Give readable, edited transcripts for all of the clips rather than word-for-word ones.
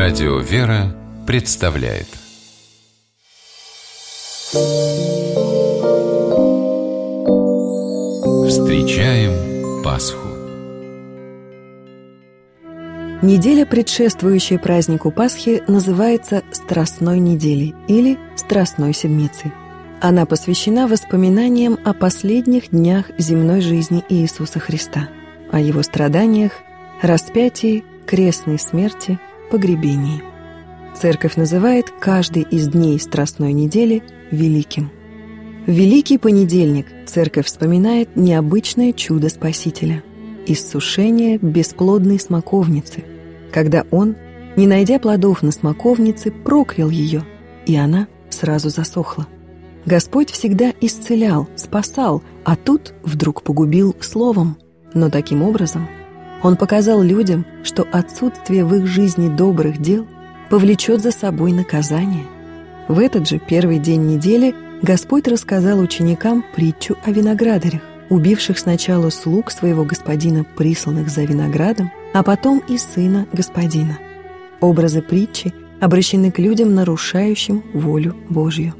Радио «Вера» представляет Встречаем Пасху. Неделя, предшествующая празднику Пасхи, называется Страстной неделей или Страстной седмицей. Она посвящена воспоминаниям о последних днях земной жизни Иисуса Христа, о Его страданиях, распятии, крестной смерти, погребении. Церковь называет каждый из дней Страстной недели великим. В Великий понедельник Церковь вспоминает необычное чудо Спасителя – иссушение бесплодной смоковницы, когда Он, не найдя плодов на смоковнице, проклял ее, и она сразу засохла. Господь всегда исцелял, спасал, а тут вдруг погубил словом. Но таким образом Он показал людям, что отсутствие в их жизни добрых дел повлечет за собой наказание. В этот же первый день недели Господь рассказал ученикам притчу о виноградарях, убивших сначала слуг своего господина, присланных за виноградом, а потом и сына господина. Образы притчи обращены к людям, нарушающим волю Божью.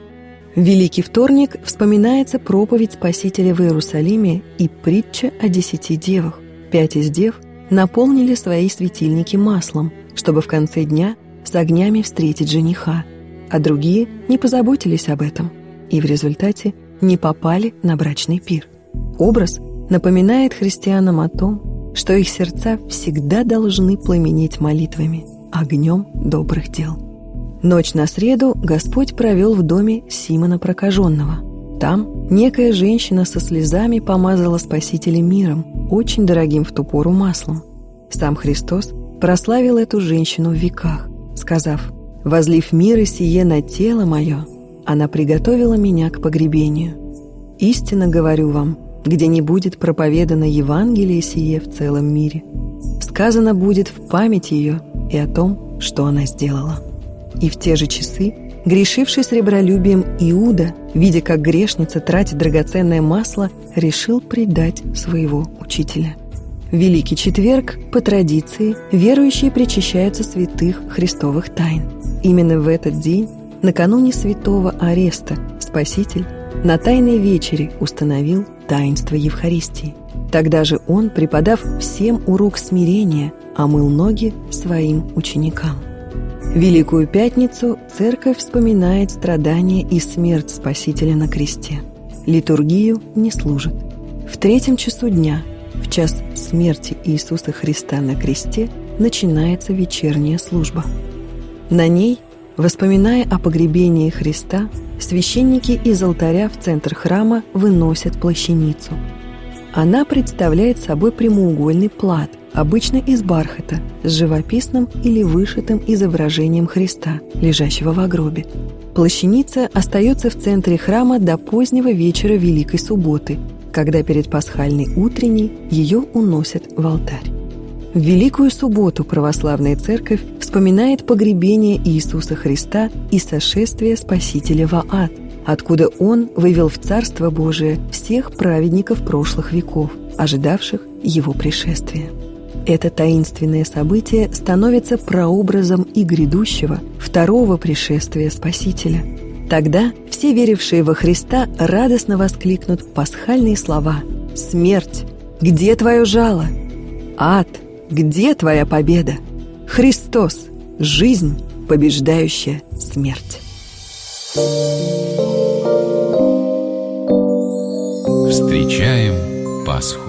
В Великий вторник вспоминается проповедь Спасителя в Иерусалиме и притча о 10 девах. 5 из дев наполнили свои светильники маслом, чтобы в конце дня с огнями встретить жениха, а другие не позаботились об этом и в результате не попали на брачный пир. Образ напоминает христианам о том, что их сердца всегда должны пламенеть молитвами, огнем добрых дел. Ночь на среду Господь провел в доме Симона Прокаженного. Там некая женщина со слезами помазала Спасителя миром, очень дорогим в ту пору маслом. Сам Христос прославил эту женщину в веках, сказав: «Возлив мира сие на тело мое, она приготовила меня к погребению. Истинно говорю вам, где не будет проповедано Евангелие сие в целом мире, сказано будет в память ее и о том, что она сделала». И в те же часы, грешивший сребролюбием Иуда, видя, как грешница тратит драгоценное масло, решил предать своего учителя. В Великий четверг, по традиции, верующие причащаются святых христовых тайн. Именно в этот день, накануне святого ареста, Спаситель на Тайной вечере установил таинство Евхаристии. Тогда же Он, преподав всем урок смирения, омыл ноги своим ученикам. В Великую Пятницу Церковь вспоминает страдания и смерть Спасителя на кресте. Литургию не служит. В 3 часу дня, в час смерти Иисуса Христа на кресте, начинается вечерняя служба. На ней, воспоминая о погребении Христа, священники из алтаря в центр храма выносят плащаницу. Она представляет собой прямоугольный плат, обычно из бархата, с живописным или вышитым изображением Христа, лежащего в гробе. Плащаница остается в центре храма до позднего вечера Великой Субботы, когда перед пасхальной утренней ее уносят в алтарь. В Великую Субботу православная Церковь вспоминает погребение Иисуса Христа и сошествие Спасителя в ад, откуда Он вывел в Царство Божие всех праведников прошлых веков, ожидавших Его пришествия. Это таинственное событие становится прообразом и грядущего, второго пришествия Спасителя. Тогда все верившие во Христа радостно воскликнут пасхальные слова: «Смерть, где твое жало? Ад, где твоя победа? Христос, жизнь, побеждающая смерть». Встречаем Пасху.